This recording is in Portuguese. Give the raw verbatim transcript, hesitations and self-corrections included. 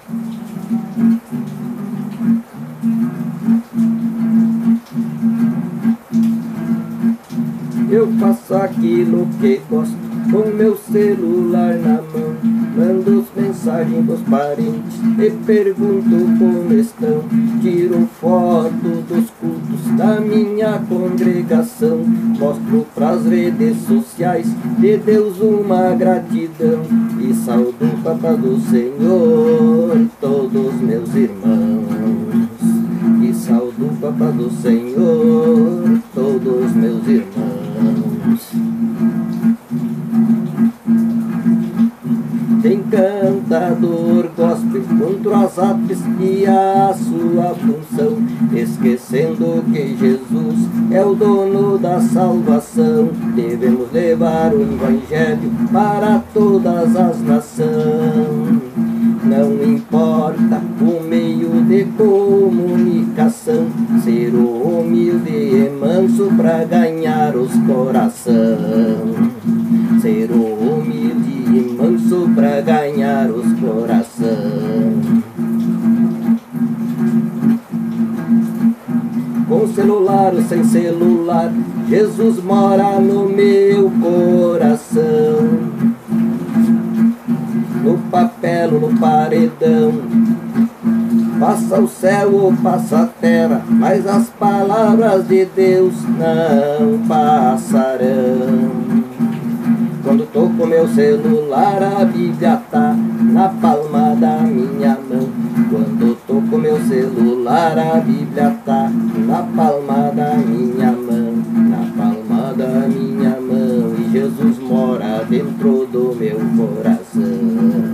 Eu faço aquilo que gosto, com meu celular na mão. Mando mensagens pros parentes e pergunto como estão. Tiro foto dos cultos da minha congregação. Mostro pras redes sociais de Deus uma gratidão. E saúdo o Papa do Senhor, todos meus irmãos. E saúdo o Papa do Senhor, todos meus irmãos. Tem cantador gospel contra as apes e a sua função, esquecendo que Jesus é o dono da salvação. Devemos levar o evangelho para todas as nações. Não importa o meio de comunicação, ser humilde e manso pra ganhar os coração. Ser humilde e manso pra ganhar os coração. Com celular ou sem celular, Jesus mora no meu coração. No papel ou no paredão, passa o céu ou passa a terra, mas as palavras de Deus não passarão. Quando tô com meu celular, a Bíblia tá na palma da minha mão. Quando tô com meu celular, a Bíblia tá na palma da minha mão. Na palma da minha mão, e Jesus mora dentro do meu coração.